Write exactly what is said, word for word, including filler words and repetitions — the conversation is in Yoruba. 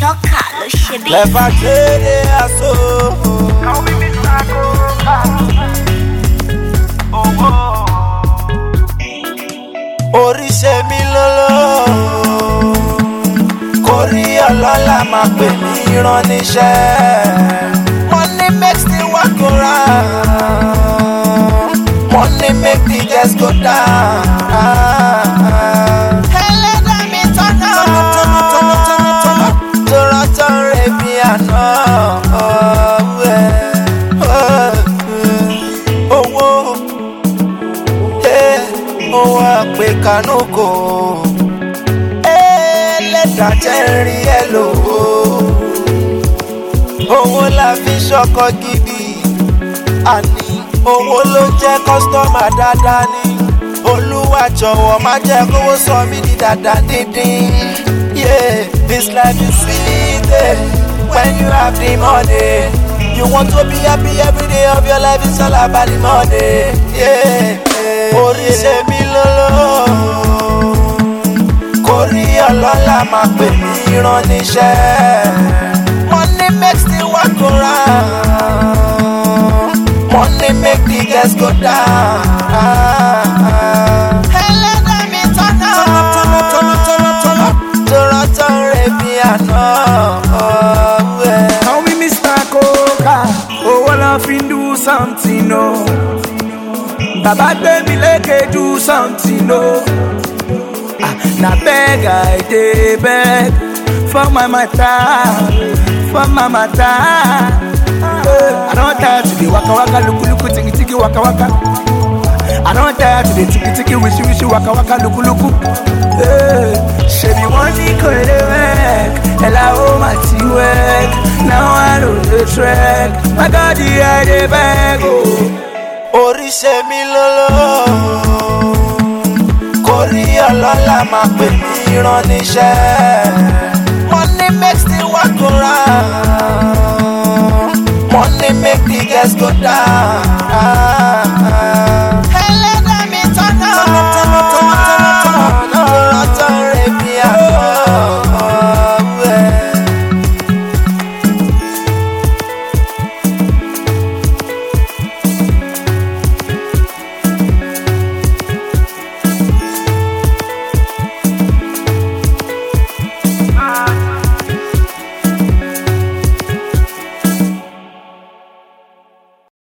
Shocker ló ṣe bí. Lẹ́fà kéde aṣọ. Now we miss Taco. Oh, oh. Orí ṣe mí lọ́lọ́. Kórí ọlọ́lá máa pè mí rán níṣẹ́. Money makes the work go round. Money make the girls go down. Ẹlẹ́dàá mi tọ́nà. Tọ́rọ tọ́rọ bí àná. Owó owó àpè kanúkò. Ẹlẹ́dàá jẹ́ rí ẹ lówó. Owó la fi ṣọkọ gidi. Àní owó ló jẹ́ kọ́sítọ́mà dáadáa ni. Olúwa jọ̀wọ́ má jẹ́ kówó sọ mí di dáadáa dídín. Yeah, this life is sweet eh, when you have the money. You want to be happy every day of your life, it's all about the money. Yeah, orí ṣe mí lọ́lọ́. Kórí ọlọ́lá máa pè mí rán níṣẹ́. Money makes the work go round. Money make the girls go down. Ẹlẹ́dàá mi tọ́nà. Tọ́rọ tọ́rọ bí àná. Now we miss Taco. Oh, well, I fin do something, no. Baba baby, like do something, no. Ah, na beg I dey beg for my matter, for my matter. I don't tire to the waka waka, look look, tiki tiki waka waka. I don't tire to the tiki tiki, wishy wishy waka waka, look look. Hey, she be wanting to work, ella oh my tea work. Now I know the track, my God, the I dey beg oh. Orí ṣe mí lọ́lọ́. Kórí ọlọ́lá máa pè mí rán níṣẹ́. Money makes the work go round. Money make the girls go down.